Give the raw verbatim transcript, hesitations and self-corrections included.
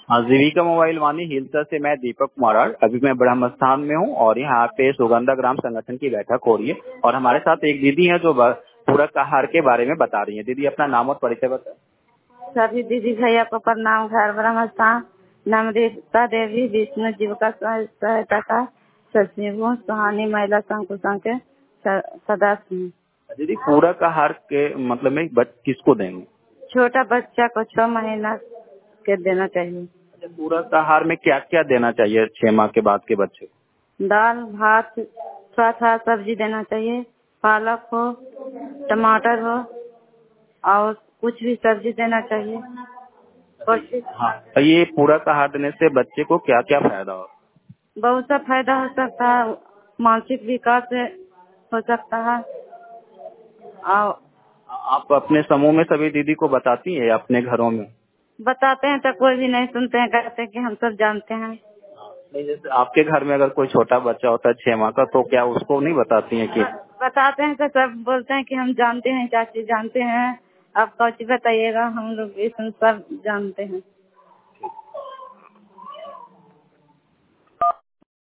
हाँ, जीविका मोबाइल वाणी हिलसा से मैं दीपक कुमार। अभी मैं ब्रह्म स्थान में हूँ और यहाँ पे सुगंधा ग्राम संगठन की बैठक हो रही है और हमारे साथ एक दीदी है जो ब- पूरक आहार के बारे में बता रही है। दीदी अपना नाम और परिचय बताएं। सभी दीदी भैया को प्रणाम। घर ब्रह्म स्थान नम्रता देवी विष्णु जीविका सह- सहायता का सचिव सुहानी महिला संघ संघ के स- सदस्य हूँ। दीदी पूरक आहार के मतलब में बच किसको देंगे? छोटा बच्चा को छह महीना के देना चाहिए। अच्छा, पूरक आहार में क्या क्या देना चाहिए छह माह के बाद के बच्चे को? दाल भात थोड़ा थोड़ा सब्जी देना चाहिए, पालक हो टमाटर हो और कुछ भी सब्जी देना चाहिए। पौष्टिक हाँ, तो ये पूरक आहार देने से बच्चे को क्या क्या फायदा हो? बहुत सा फायदा हो सकता है, मानसिक विकास हो सकता है। और आप अपने समूह में सभी दीदी को बताती है अपने घरों में? बताते हैं तो कोई भी नहीं सुनते हैं, कहते हैं कि हम सब जानते हैं। नहीं, जैसे आपके घर में अगर कोई छोटा बच्चा होता है छह माह का तो क्या उसको नहीं बताती है कि? बताते हैं तो सब बोलते हैं कि हम जानते हैं चाची, जानते हैं, आप कौची बताइएगा, हम लोग ये सब जानते हैं।